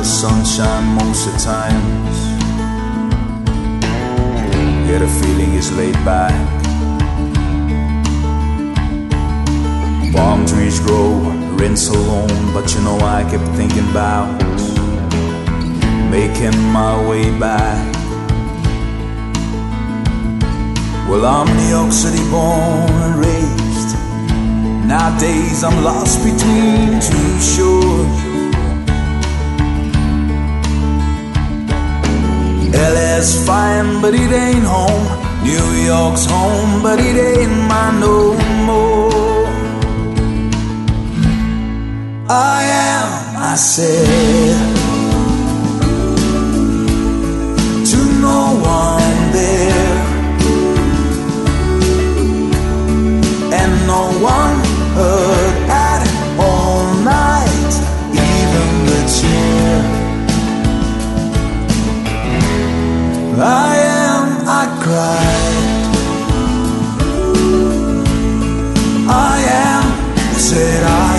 sunshine most of the times. Yeah, the feeling is laid back. Palm trees grow, rinse alone, but you know I kept thinking about making my way back. Well, I'm New York City born and raised. Nowadays I'm lost between two shores. LA's fine, but it ain't home. New York's home, but it ain't mine no more. I am, I said, to no one there, and no one heard at all night, even the chair. I am, I cried. I am, said I,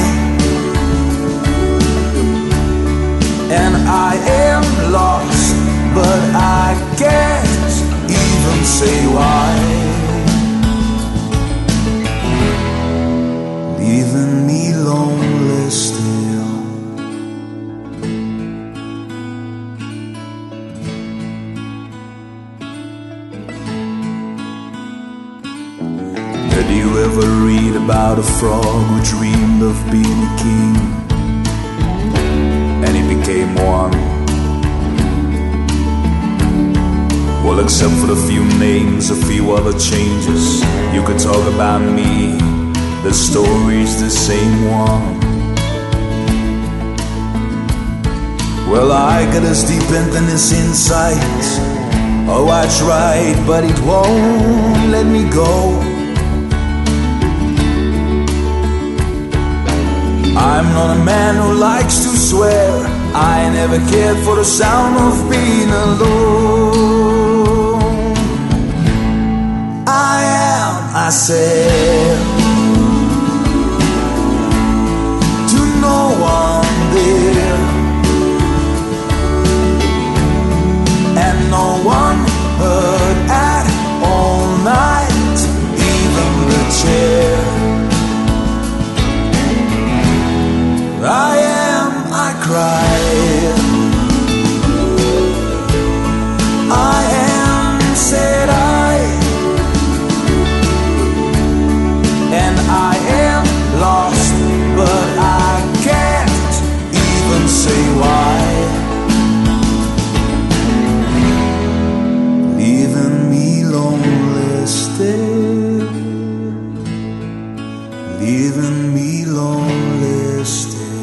and I am lost, but I can't even say why. Leaving me lonely still. Did you ever read about a frog who dreamed of being a king? And he became one. Well, except for the few names, a few other changes, you could talk about me, the story's the same one. Well, I got as deep into this insight. Oh, I tried, but it won't let me go. I'm not a man who likes to swear. I never cared for the sound of being alone. I am, I said, to no one there, and no one heard at all night, even the chair. I am, I cried. I am, said I, and I am lost, but I can't even say why. Leaving me lonely still. Leaving me lonely still.